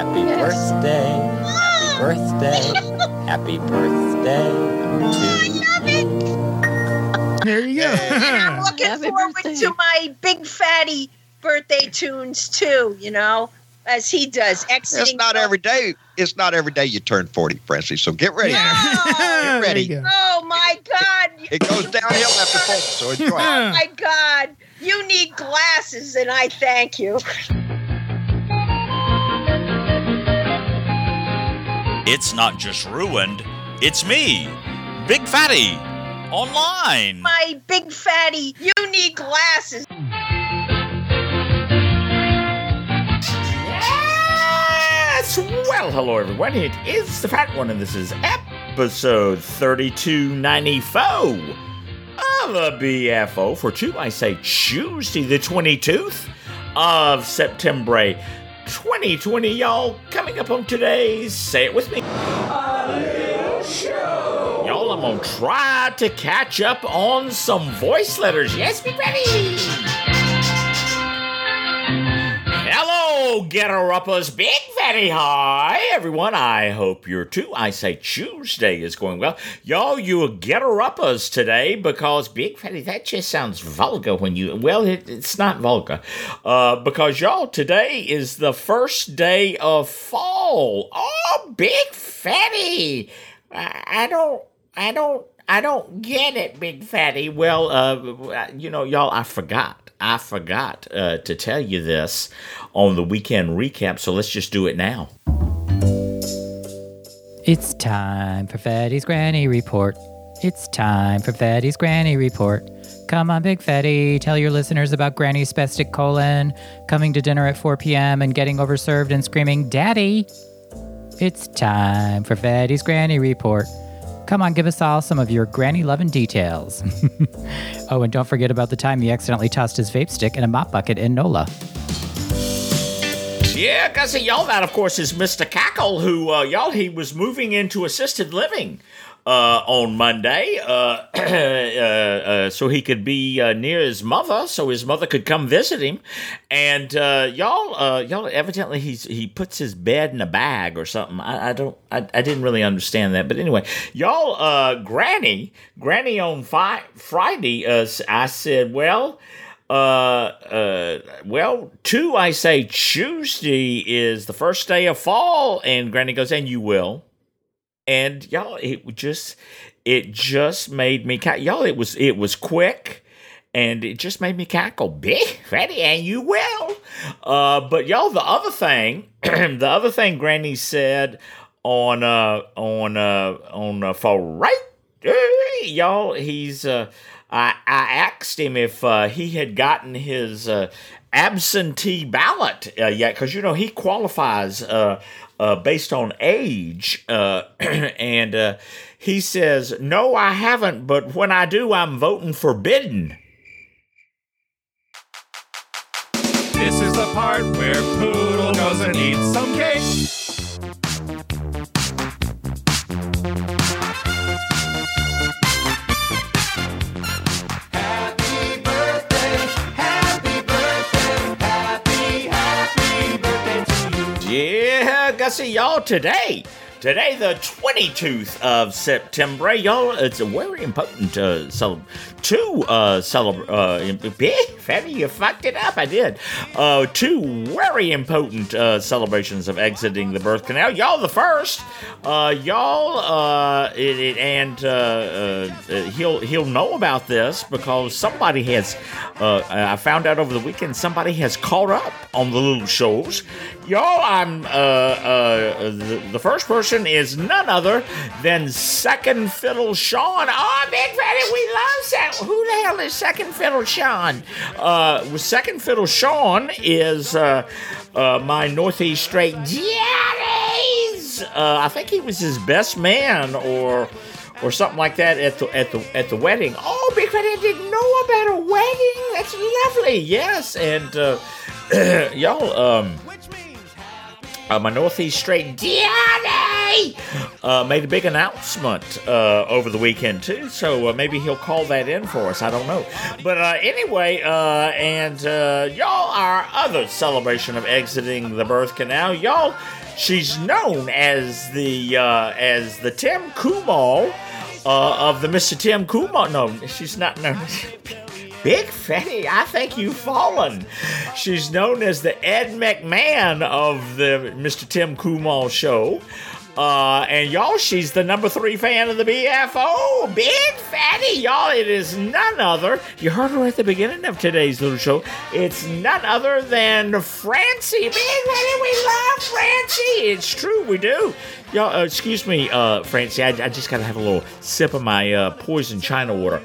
Happy birthday. Happy birthday. Happy birthday to you. There you go. And I'm looking forward to my big fatty birthday tunes too, as he does. It's not every day. It's not every day you turn 40, Francie. So get ready. Get ready. Oh my God! It goes downhill after 40, so enjoy. Oh my God! You need glasses, and I thank you. It's not just ruined. It's me, Big Fatty, online. My big fatty, you need glasses. Well, hello everyone, it is the Fat One, and this is episode 3294 of the BFO for Tuesday the 22th of September 2020, y'all. Coming up on today's, say it with me, a little show. Y'all, I'm gonna try to catch up on some voice letters. Yes, be ready. Hello, Getter-Uppers, Big Fatty. Hi, everyone. I hope you're too. I say Tuesday is going well. Y'all, you Getter-Uppers today because Big Fatty, that just sounds vulgar when you, well, it's not vulgar. Because y'all, today is the first day of fall. Oh, Big Fatty. I don't get it, Big Fatty. Well, y'all, I forgot to tell you this on the weekend recap, so let's just do it now. It's time for Fatty's Granny Report. It's time for Fatty's Granny Report. Come on, Big Fatty, tell your listeners about Granny's spastic colon, coming to dinner at 4 p.m. and getting overserved and screaming, Daddy! It's time for Fatty's Granny Report. Come on, give us all some of your granny-loving details. Oh, and don't forget about the time he accidentally tossed his vape stick in a mop bucket in NOLA. Yeah, Gussie, y'all, that, of course, is Mr. Cackle, who, he was moving into assisted living on Monday so he could be near his mother, so his mother could come visit him. And y'all, evidently he puts his bed in a bag or something. I didn't really understand that, but anyway, y'all, Granny on Friday, I said, well, I say Tuesday is the first day of fall, and Granny goes, and you will. And y'all, it just made me y'all. It was quick, and it just made me cackle. Big Fatty, and you will. But y'all, the other thing Granny said on Friday, y'all, I asked him if he had gotten his absentee ballot yet, because he qualifies based on age, and he says, no, I haven't, but when I do, I'm voting for Biden. This is the part where Poodle goes and eats some cake. Yeah, Gussie, y'all, today, the 22th of September, y'all, it's a very important Fatty, you fucked it up. I did. Two very important celebrations of exiting the birth canal. Y'all, the first, he'll know about this because somebody has, I found out over the weekend, somebody has caught up on the little shows. Y'all, I'm, the first person is none other than Second Fiddle Sean. Oh, Big Fatty, we love Second. Who the hell is Second Fiddle Sean? Second Fiddle Sean is my Northeast Straight Daddies. I think he was his best man or something like that at the wedding. Oh, Big Fatty, I didn't know about a wedding. That's lovely. Yes, and y'all, my Northeast Straight Daddies. Fatty made a big announcement over the weekend, too. So maybe he'll call that in for us. I don't know. But anyway, y'all, our other celebration of exiting the birth canal, y'all, she's known as the Tim Kumal of the Mr. Tim Kumal. No, she's not known as Big Fatty. I think you've fallen. She's known as the Ed McMahon of the Mr. Tim Kumal show. And y'all, she's the number 3 fan of the BFO. Big Fatty, y'all. It is none other. You heard her at the beginning of today's little show. It's none other than Francie. Big Fatty, we love Francie. It's true, we do. Y'all, excuse me, Francie. I just gotta have a little sip of my poison China water.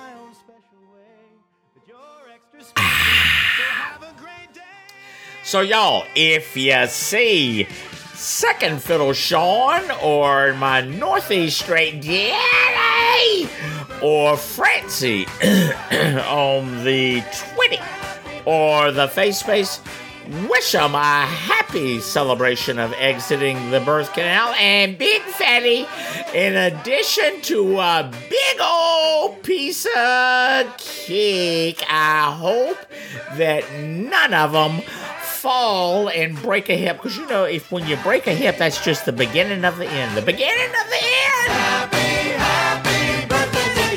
So, y'all, if you see Second Fiddle Sean or my Northeast Straight Daddy or Francie on the Twitty or the Face Space, wish them a happy celebration of exiting the birth canal. And Big Fatty, in addition to a big old piece of cake, I hope that none of them fall and break a hip, because you know, if when you break a hip, that's just the beginning of the end. The beginning of the end. Happy birthday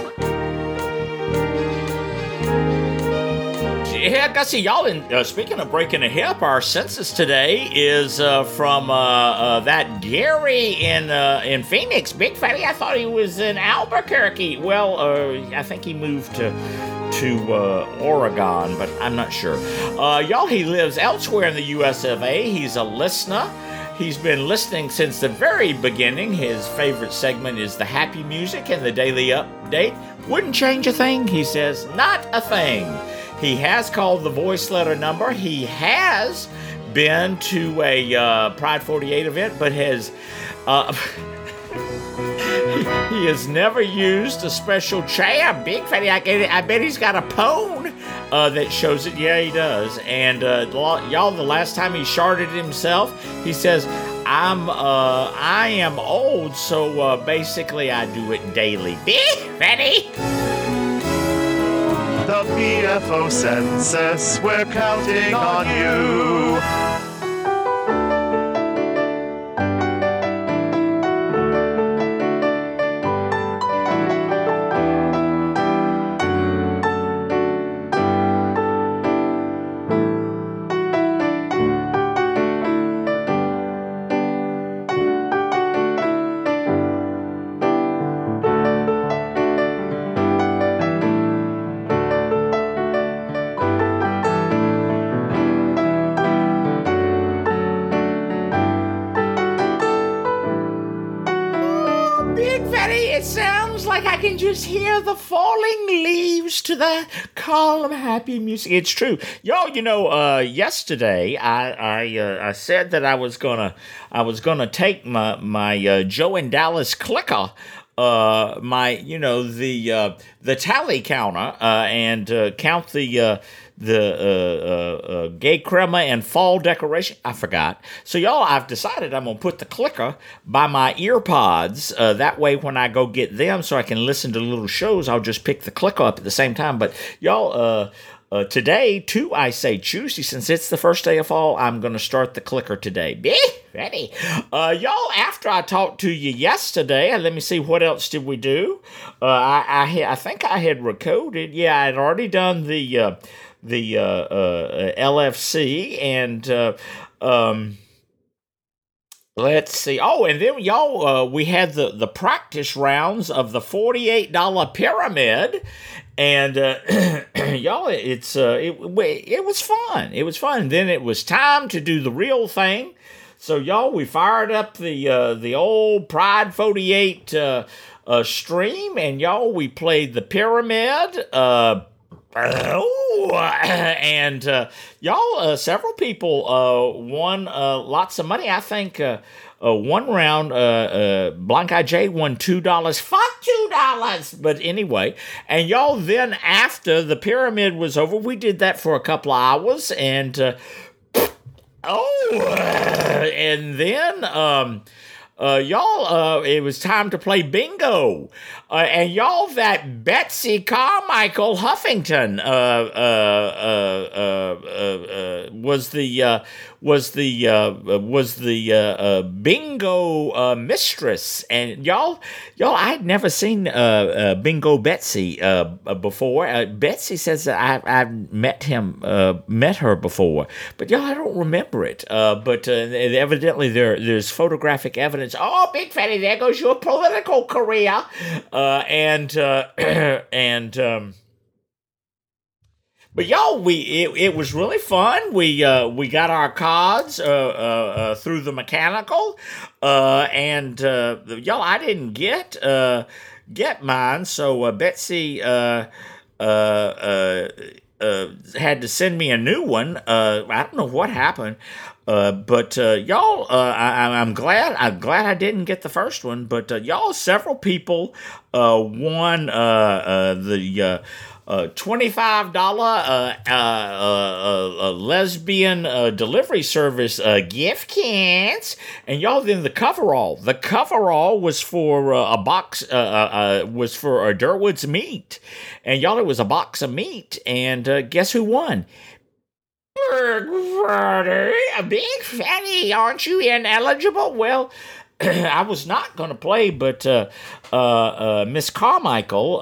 to you. Yeah, Gussie, y'all. Speaking of breaking a hip, our census today is from that Gary in Phoenix. Big Fatty, I thought he was in Albuquerque. Well, I think he moved to Oregon, but I'm not sure. Y'all, he lives elsewhere in the US of A. He's a listener. He's been listening since the very beginning. His favorite segment is the happy music and the daily update. Wouldn't change a thing, he says. Not a thing. He has called the voice letter number. He has been to a Pride 48 event, but has... He has never used a special chair. Big Fatty, I bet he's got a pone that shows it. Yeah, he does. And y'all, the last time he sharded himself, he says, I am old, so basically I do it daily. Big Fatty! The BFO census, we're counting on you. I can just hear the falling leaves to the calm, happy music. It's true, y'all. You know, yesterday I said that I was gonna take my Joe and Dallas clicker, the tally counter, and count the gay crema and fall decoration. I forgot. So y'all, I've decided I'm going to put the clicker by my ear pods. That way when I go get them so I can listen to little shows, I'll just pick the clicker up at the same time. But y'all, today, too, I say Tuesday, since it's the first day of fall, I'm going to start the clicker today. Be ready. Y'all, after I talked to you yesterday, let me see, what else did we do? I think I had recorded. Yeah, I had already done the LFC, and let's see. Oh, and then y'all, we had the practice rounds of the $48 pyramid, and y'all, it was fun. It was fun. Then it was time to do the real thing. So y'all, we fired up the old Pride 48 stream, and y'all, we played the pyramid. And y'all, several people won lots of money. I think one round, Blank-Eye J won $2. Fuck $2! But anyway, and y'all, then after the pyramid was over, we did that for a couple of hours, and and then y'all, it was time to play bingo. And y'all, that Betsy Carmichael Huffington was the bingo mistress. And y'all, I'd never seen Bingo Betsy before. Betsy says that I've met her before, but y'all, I don't remember it. But evidently there's photographic evidence. Oh, Big Fatty, there goes your political career. But y'all, it was really fun. We got our cards through the mechanical, and y'all, I didn't get mine, so Betsy had to send me a new one. I don't know what happened. But y'all, I'm glad I didn't get the first one. But y'all, several people won the $25 lesbian delivery service gift cards, and y'all, then the coverall. The coverall was for a box, was for Durwood's meat, and y'all, it was a box of meat, and guess who won? A Big Fatty, aren't you ineligible? Well, I was not going to play, but Miss Carmichael,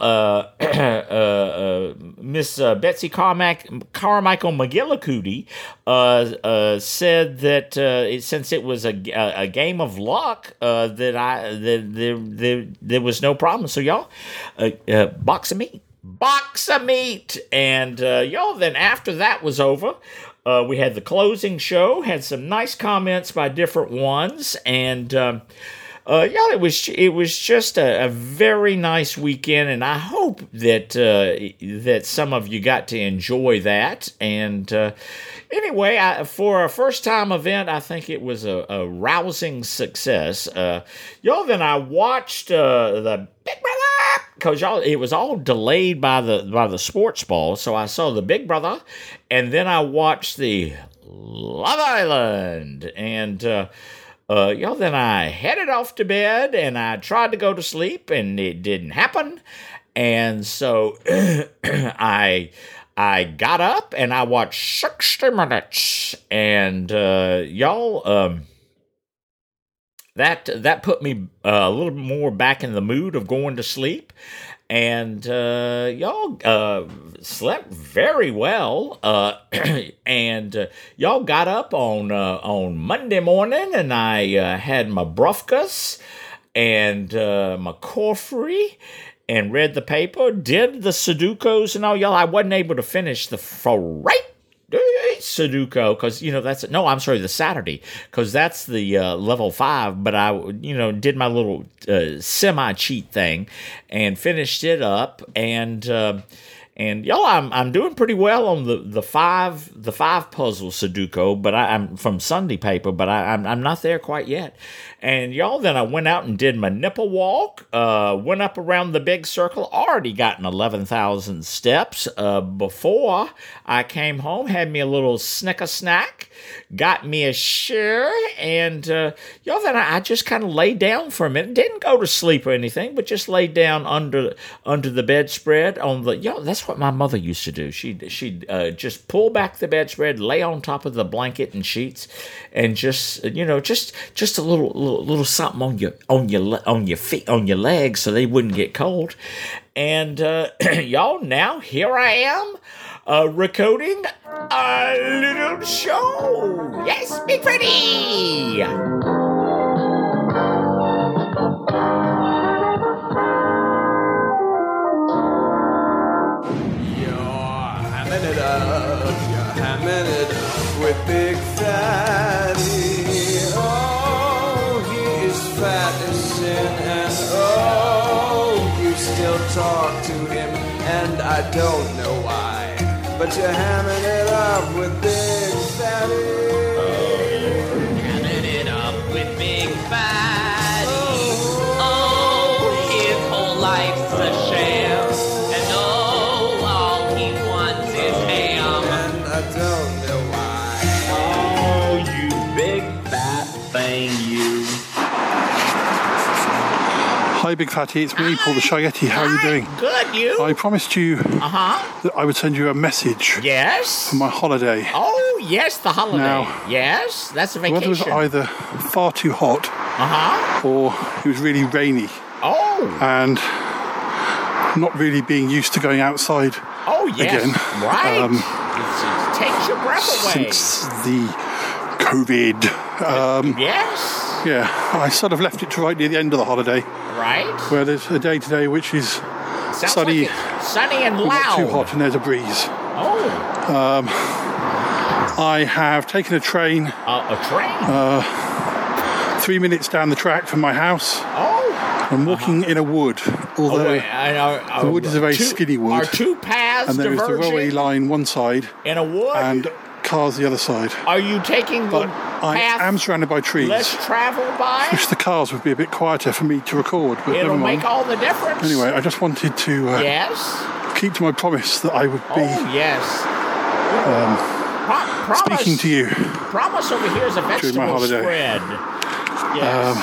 Miss Betsy Carmichael McGillicuddy, said that since it was a game of luck, that there was no problem. So y'all, box of meat, and y'all. Then after that was over, we had the closing show, had some nice comments by different ones, and y'all, it was just a very nice weekend, and I hope that some of you got to enjoy that. And anyway, for a first time event, I think it was a rousing success. Y'all, then I watched the Big Brother, because y'all, it was all delayed by the sports ball, so I saw the Big Brother, and then I watched the Love Island, and y'all, then I headed off to bed, and I tried to go to sleep, and it didn't happen, and so I got up and I watched 60 Minutes, and y'all, that put me a little more back in the mood of going to sleep, and y'all slept very well, and y'all got up on Monday morning, and I had my brufkas and my coffee, and read the paper, did the Sudokus and all. Y'all, I wasn't able to finish the Friday Sudoku, because, the Saturday, because that's the level 5, but I, did my little semi-cheat thing and finished it up, and y'all, I'm doing pretty well on the five puzzle Sudoku, but I'm from Sunday paper, but I'm not there quite yet. And y'all, then I went out and did my nipple walk, went up around the big circle, already gotten 11,000 steps before I came home, had me a little snicker snack, got me a share, and y'all, then I just kind of laid down for a minute, didn't go to sleep or anything, but just laid down under the bedspread on the, that's what my mother used to do. She'd just pull back the bedspread, lay on top of the blanket and sheets, and just a little something on your feet, on your legs, so they wouldn't get cold. And y'all, now here I am recording a little show. Yes, Big Freddy. Hamming it up with Big Fatty. Oh, he is fat as sin, and oh, you still talk to him, and I don't know why, but you're hamming it up with Big Fatty. Oh, you're hamming it up with Big Fatty. Oh, his whole life's a sham, and oh, all he wants is ham. I don't know why. Oh, you big fat thing, you. Hi, Big Fatty. It's me, Paul the Shy Yeti. How are you doing? Good, you? I promised you that I would send you a message. Yes. For my holiday. Oh, yes, the holiday. Now, yes, that's a The vacation. weather was either far too hot or it was really rainy. Oh. And not really being used to going outside yes. again. Right. It takes your breath away. Since the COVID. Yes. Yeah, I sort of left it to right near the end of the holiday. Right. Where there's a day today which is sunny, sunny and loud. Not too hot, and there's a breeze. Oh. I have taken a train. A train? 3 minutes down the track from my house. Oh. I'm walking in a wood, although the wood is a very skinny wood. Are two paths and there is the diverging railway line one side. in a wood? And cars the other side. Are you taking the I path am surrounded by trees. less traveled by? Wish the cars would be a bit quieter for me to record, but It'll never mind. make all the difference. Anyway, I just wanted to yes. keep to my promise that I would be yes. speaking to you. Promise over here is a during my vegetable holiday. spread. Yes.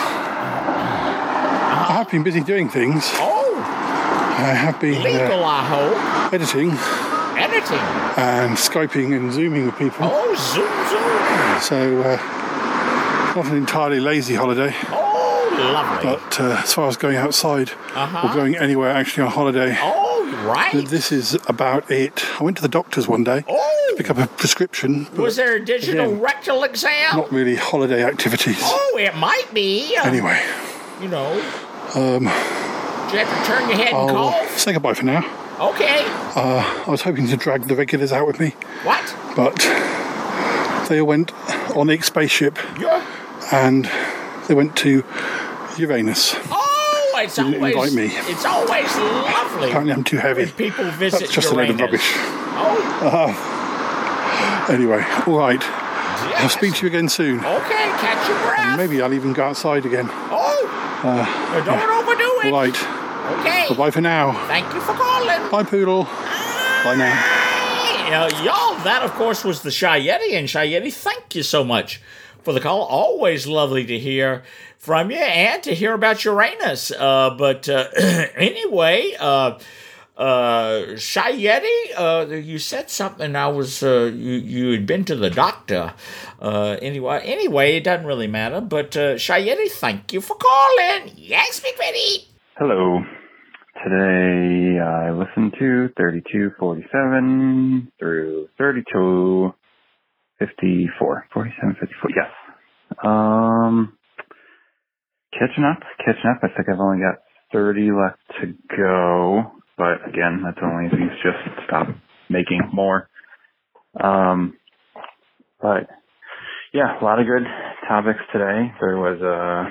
I have been busy doing things. Oh. I have been Legal, I hope. editing Editing. and Skyping and Zooming with people. Oh, zoom. So, not an entirely lazy holiday. Oh, lovely. But as far as going outside or going anywhere actually on holiday, right. This is about it. I went to the doctor's one day to pick up a prescription. but Was there a digital again, rectal exam? not really holiday activities. Oh, it might be. Anyway, You know, um, do you have to turn your head and I'll cough? say goodbye for now. Okay. I was hoping to drag the regulars out with me, What? but they all went on the spaceship You're... and they went to Uranus. Oh, it's They didn't always invite me. It's always lovely. Apparently I'm too heavy. when people visit That's just Uranus. a load of rubbish. Oh, Anyway, all right. I'll speak to you again soon. okay. Catch your breath. And maybe I'll even go outside again. Oh, don't overdo it. All right. Okay. Bye for now. Thank you for calling. Bye, Poodle. Bye now. Y'all, that of course was the Shy Yeti, and Shy Yeti, thank you so much for the call. Always lovely to hear from you and to hear about Uranus. Anyway, Shy Yeti, you said something. I was you had been to the doctor. Anyway, it doesn't really matter. But Shy Yeti, thank you for calling. Yes, Big Betty. Hello. Today I listened to 3247 through 3254. 4754, yes. Catching up. I think I've only got 30 left to go. But again, that's only if you just stop making more. But yeah, a lot of good topics today. There was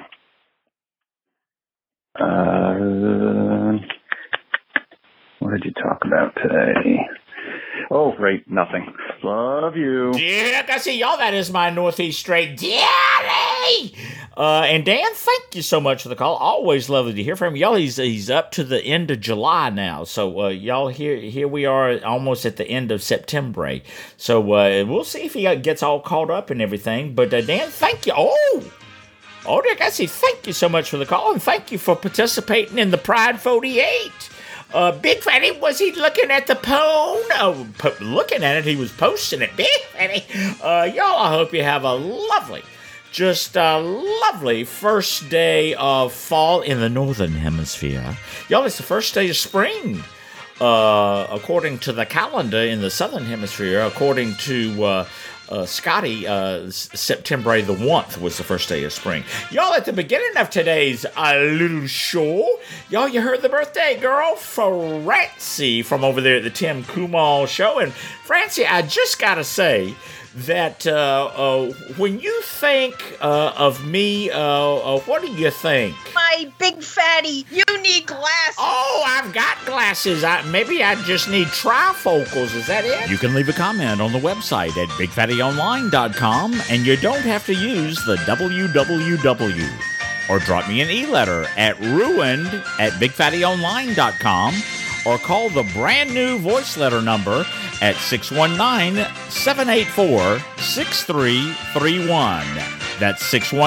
what did you talk about today? Oh, right, nothing. Love you. Yeah, I see y'all. That is my Northeast Straight Daddy. And Dan, thank you so much for the call. Always lovely to hear from y'all. He's up to the end of July now, so y'all here we are almost at the end of September. So we'll see if he gets all caught up and everything. But Dan, thank you. Oh, Dick, I see. Thank you so much for the call, and thank you for participating in the Pride 48. Big Fatty, was he looking at the phone? Oh, looking at it, he was posting it. Big Fatty. Y'all, I hope you have a lovely, just a lovely first day of fall in the Northern Hemisphere. Y'all, it's the first day of spring, according to the calendar in the Southern Hemisphere, according to Scotty, September the 1st was the first day of spring. Y'all, at the beginning of today's little show, y'all, you heard the birthday girl, Francie, from over there at the Tim Kumal show. And Francie, I just gotta say that when you think of me, what do you think? My big fatty, you need glasses. Oh, I've got glasses. Maybe I just need trifocals. Is that it? You can leave a comment on the website at bigfattyonline.com, and you don't have to use the www. Or drop me an e-letter at ruined@bigfattyonline.com, or call the brand new voice letter number at 619-784-6331. That's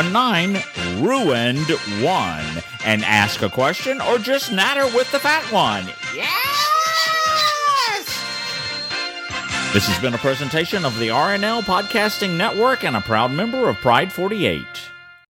619-RUINED-1. And ask a question or just natter with the fat one. Yes! This has been a presentation of the RNL Podcasting Network and a proud member of Pride 48.